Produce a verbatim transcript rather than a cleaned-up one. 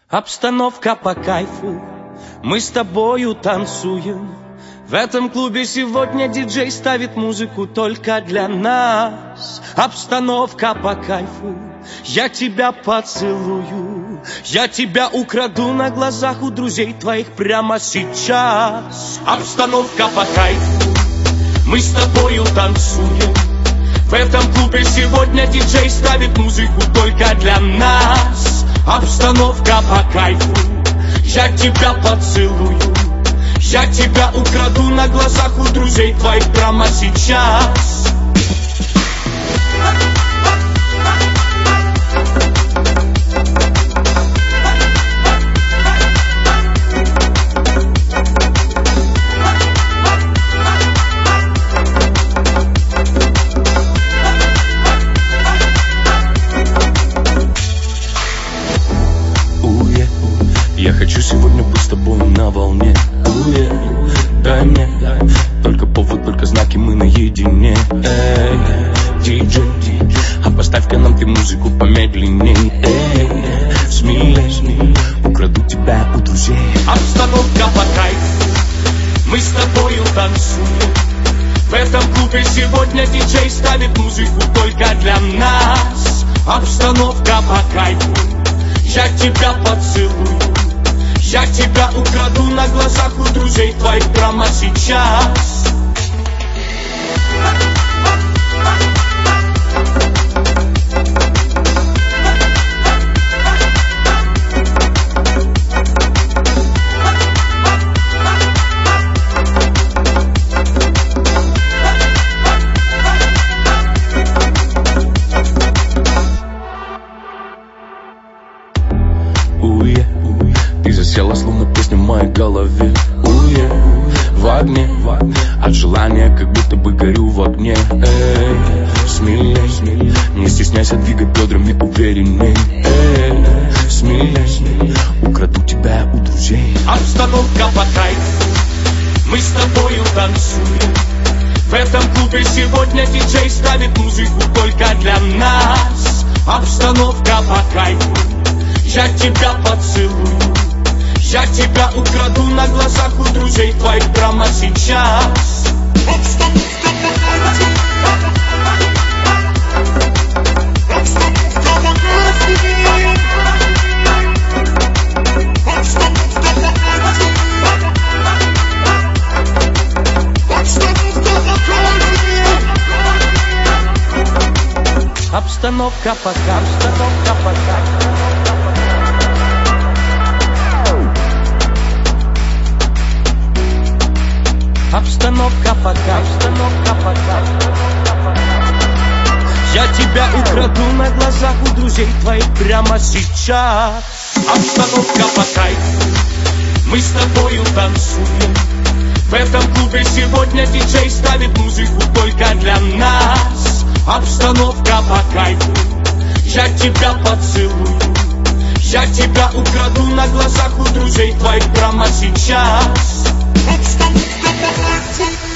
Обстановка по кайфу, мы с тобою танцуем. В этом клубе сегодня диджей ставит музыку только для нас. Обстановка по кайфу, я тебя поцелую, я тебя украду на глазах у друзей твоих прямо сейчас. Обстановка по кайфу, мы с тобою танцуем. В этом клубе сегодня диджей ставит музыку только для нас. Обстановка по кайфу, я тебя поцелую, я тебя украду на глазах у друзей твоих прямо сейчас. Я хочу сегодня быть с тобой на волне. Уе, дай мне только повод, только знаки, мы наедине. Эй, диджей, а поставь-ка нам ты музыку помедленней. Эй, смелей, украду тебя у друзей. Обстановка по кайфу, мы с тобою танцуем. В этом клубе сегодня диджей ставит музыку только для нас. Обстановка по кайфу, я тебя поцелую, я тебя украду на глазах у друзей твоих прямо сейчас. Уе, ты засела, словно песня в моей голове. Уе, в огне, от желания, как будто бы горю в огне. Эй, смелей, не стесняйся, двигай бедрами уверенней. Эй, смелей, украду тебя у друзей. Обстановка по кайфу, мы с тобою танцуем. В этом клубе сегодня диджей ставит музыку только для нас. Обстановка по кайфу, я тебя поцелую, я тебя украду на глазах у друзей твоих прямо сейчас. Обстановка по кайфу, обстановка по кайфу, обстановка по кайфу, обстановка по кайфу. Обстановка по кайфу, обстановка по кайфу. Обстановка по кайфу, обстановка по кайфу. Я тебя украду на глазах у друзей твоих прямо сейчас. Обстановка по кайфу, мы с тобою танцуем. В этом клубе сегодня диджей ставит музыку только для нас. Обстановка по кайфу, я тебя поцелую, я тебя украду на глазах у друзей твоих прямо сейчас. Обстановка по кайфу.